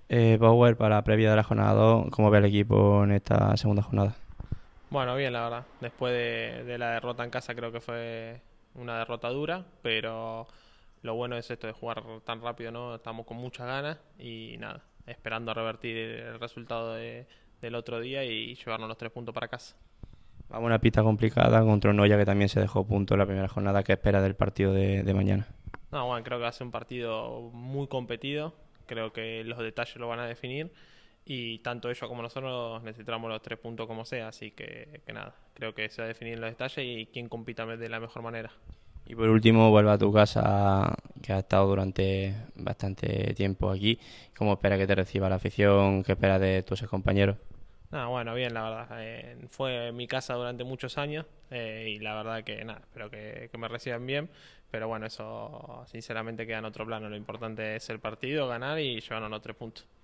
Power, para la previa de la jornada 2, ¿cómo ve el equipo en esta segunda jornada? Bueno, bien, la verdad. Después de la derrota en casa creo que fue una derrota dura, pero lo bueno es esto de jugar tan rápido, ¿no? Estamos con muchas ganas y nada, esperando a revertir el resultado del otro día y llevarnos los 3 puntos para casa. Vamos a una pista complicada contra un Noya que también se dejó punto en la primera jornada. ¿Qué espera del partido de mañana? No, bueno, creo que va a ser un partido muy competido. Creo que los detalles lo van a definir. Y tanto ellos como nosotros necesitamos los 3 puntos como sea. Así que nada, creo que se va a definir en los detalles y quién compita de la mejor manera. Y por último, vuelve a tu casa, que has estado durante bastante tiempo aquí. ¿Cómo espera que te reciba la afición? ¿Qué espera de tus compañeros? Nada, bueno, bien, la verdad. Fue mi casa durante muchos años y la verdad que nada, espero que me reciban bien. Pero bueno, eso sinceramente queda en otro plano. Lo importante es el partido, ganar y llevarnos los 3 puntos.